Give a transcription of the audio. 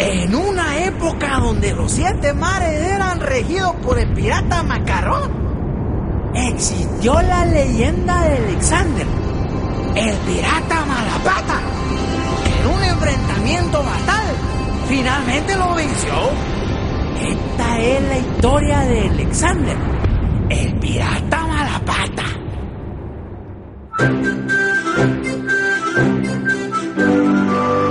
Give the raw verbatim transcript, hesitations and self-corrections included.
En una época donde los siete mares eran regidos por el pirata Macarrón, existió la leyenda de Alexander, el pirata Malapata, que en un enfrentamiento fatal finalmente lo venció. Esta es la historia de Alexander, el pirata Malapata.